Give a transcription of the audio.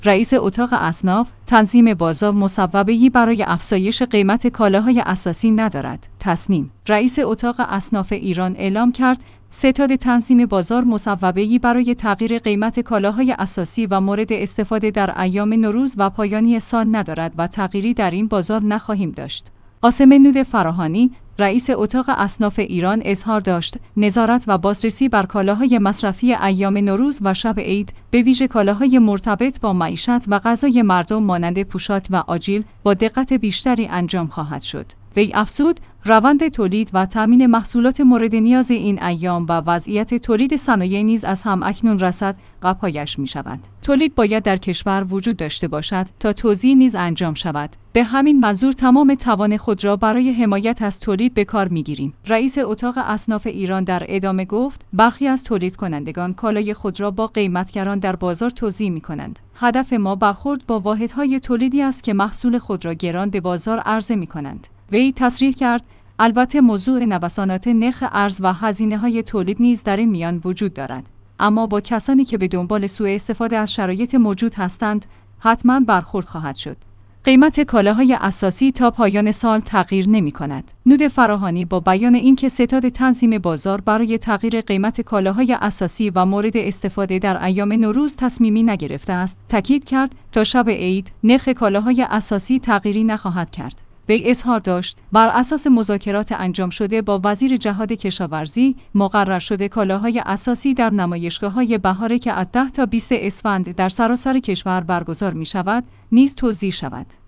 رئیس اتاق اصناف، تنظیم بازار مصوبه‌ای برای افزایش قیمت کالاهای اساسی ندارد. تصنیم: رئیس اتاق اصناف ایران اعلام کرد ستاد تنظیم بازار مصوبه‌ای برای تغییر قیمت کالاهای اساسی و مورد استفاده در ایام نوروز و پایانی سال ندارد و تغییری در این بازار نخواهیم داشت. قاسم نود فراهانی، رئیس اتاق اصناف ایران اظهار داشت نظارت و بازرسی بر کالاهای مصرفی ایام نوروز و شب عید، به ویژه کالاهای مرتبط با معیشت و غذای مردم مانند پوشاک و آجیل، با دقت بیشتری انجام خواهد شد. وی افزود روند تولید و تامین محصولات مورد نیاز این ایام و وضعیت تولید صنایع نیز از هم اکنون رصد پایش می شود. تولید باید در کشور وجود داشته باشد تا توزیع نیز انجام شود. به همین منظور تمام توان خود را برای حمایت از تولید به کار می گیریم. رئیس اتاق اصناف ایران در ادامه گفت برخی از تولید کنندگان کالای خود را با قیمتگران در بازار توزیع می کنند. هدف ما برخورد با واحدهای تولیدی است که محصول خود را گران به بازار عرضه می کنند. وی تصریح کرد البته موضوع نوسانات نرخ ارز و هزینه‌های تولید نیز در این میان وجود دارد، اما با کسانی که به دنبال سوء استفاده از شرایط موجود هستند حتما برخورد خواهد شد. قیمت کالاهای اساسی تا پایان سال تغییر نمی‌کند. نود فراهانی با بیان اینکه ستاد تنظیم بازار برای تغییر قیمت کالاهای اساسی و مورد استفاده در ایام نوروز تصمیمی نگرفته است، تاکید کرد تا شب عید نرخ کالاهای اساسی تغییری نخواهد کرد. وی اظهار داشت بر اساس مذاکرات انجام شده با وزیر جهاد کشاورزی مقرر شده کالاهای اساسی در نمایشگاه‌های بهاره که از 10 تا 20 اسفند در سراسر کشور برگزار می‌شود نیز توزیع شود.